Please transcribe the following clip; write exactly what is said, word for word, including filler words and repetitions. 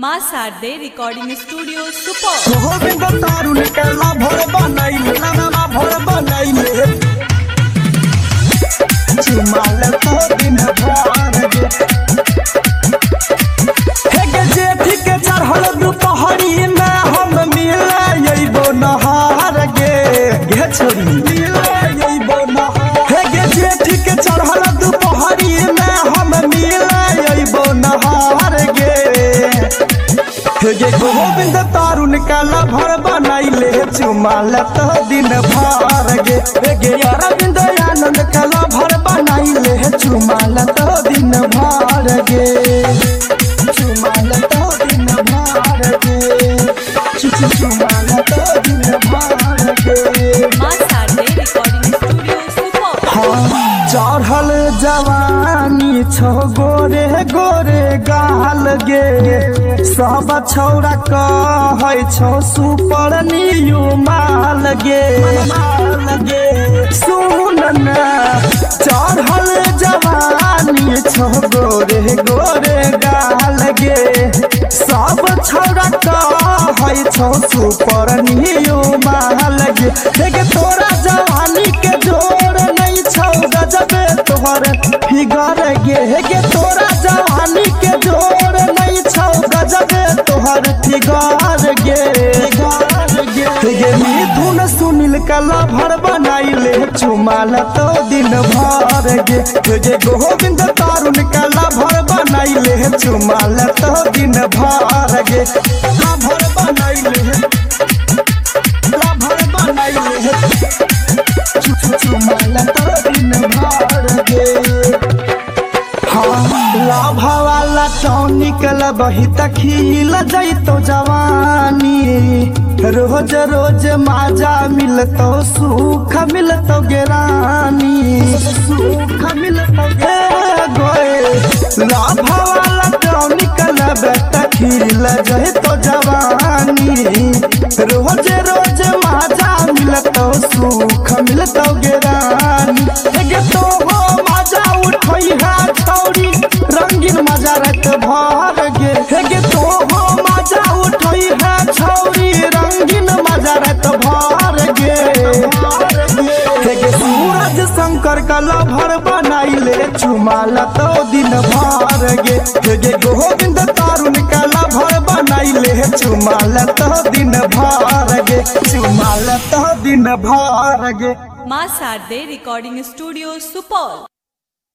माँ Sharde recording studio super. Govind Tarun के lover बनाइले लाना भर बनाइले चुमाल तो दिन भर गे हे गे जेठी के चढ़ल दुपहरी में हम मिले अइबो नहार गे गे छोरी मिले अइबो नहार हे गे जेठी के चढ़ल दुपहरी में हम मिले अइबो नहार गे हे गोविंद तारुन का लाभर बनाइले चुमाल तो दिन भर गे हे अरविंद आनंद का लाभर बनाइले चुमाल तो दिन भर गे चुमाल तो दिन भर गे चुमाल तो दिन भर गे माँ शारदे रिकॉर्डिंग स्टूडियो सुपर। हाँ चढ़ल जवानी छो गोरे गोरे गाल गे सब छौरा कहै छो सुपर नियु माल गे माल गे सुन न चढ़ल जवानी छो गोरे गोरे गाल गे सब छौरा कहै छो सुपर नियु माल गे देख तोरा जवानी के जोर नहीं छौ गजबे तोहर फिगर गे गे तोरा जवानी के जोर नहीं छौ गजबे तोहर फिगर गे गे मिथुन सुनील का लाभर बनाइले चुमाल तो दिन भर गे गे गोविंद तारुन का लाभर बनाइले चुमाल तो दिन भर गे लाभर बनाइले लाभर बनाइले चुमाल तो दिन भर गे लाभा वाला टॉनिक लबही तखिल जैतो जवानी रोज रोज माजा मिलतो सुख मिलतो गेरानी सुख मिलतो गे गोए लाभा वाला टॉनिक लब तखिल जैतो जवानी रोज रोज माजा मिलतो सुख मिलतो गेरानी गे तो हो माजा उठई है छौरी रंगीन मजा रत भर गे हे गे तो हो मजा उठई है छौरी रंगीन मजा रत भर गे हे गे सूरज शंकर का लाभर बनाइले चुमाल तो दिन भर गे हे गे गोविंद तारुन का लाभर बनाइले चुमाल तो दिन भर गे चुमाल तो दिन भर गे माँ शारदे रिकॉर्डिंग स्टूडियो सुपर।